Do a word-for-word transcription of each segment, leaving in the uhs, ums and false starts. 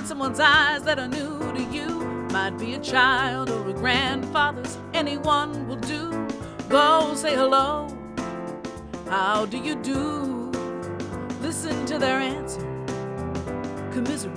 find someone's eyes that are new to you. Might be a child or a grandfather's, anyone will do. Go say hello, how do you do? Listen to their answer, commiserate.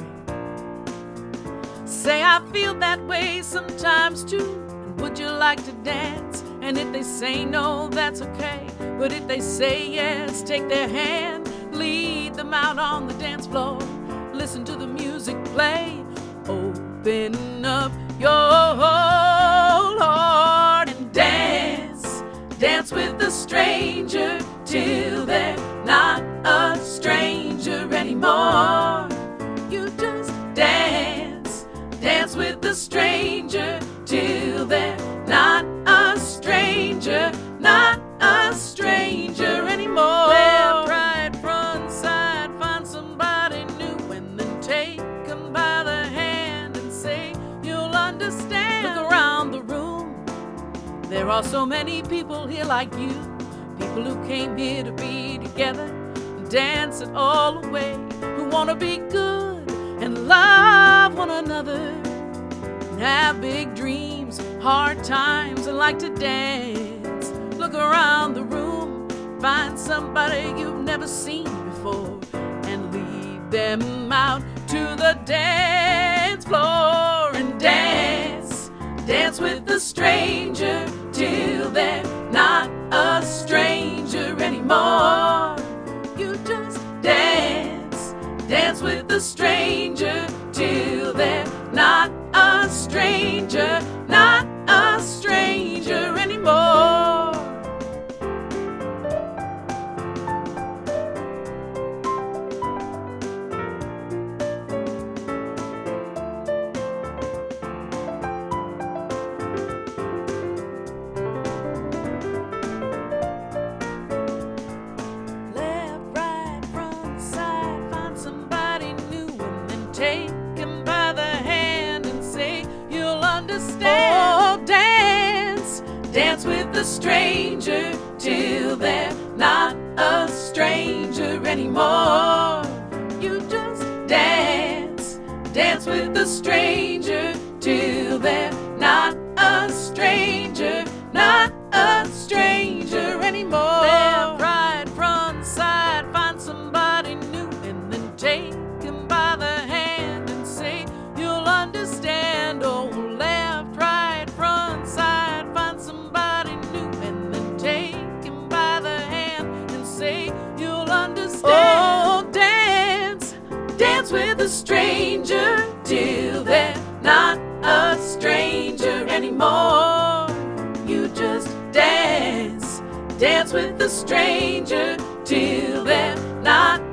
Say, I feel that way sometimes too, and would you like to dance? And if they say no, that's okay, but if they say yes, take their hand, lead them out on the dance floor. Listen to the music play, open up your whole heart and dance. Dance with the stranger till they're not a stranger anymore. You just dance, dance with the stranger till they're not a stranger, not a stranger anymore. Left, right, front, side, find somebody new and then take them by the hand and say, you'll understand. Look around the room, there are so many people here like you, people who came here to be together and dance it all away, who want to be good and love one another and have big dreams, hard times, and like to dance. Look around the room, find somebody you've never seen before and lead them out to the dance floor and dance. Dance with the stranger till they're not a stranger anymore. You just dance, dance with the stranger till they're not a stranger, not a stranger anymore. Take him by the hand and say, you'll understand. Oh, dance, dance with the stranger till they're not a stranger anymore. You just dance, dance with the stranger till they're not a stranger, not a stranger anymore. Left, right, front, side, find somebody new and then take him by the hand and say, you'll understand. Oh, left, right, front, side, find somebody new and then take him by the hand and say, you'll understand. Oh, dance, dance with a stranger till they're not a stranger anymore. You just dance, dance with a stranger till they're not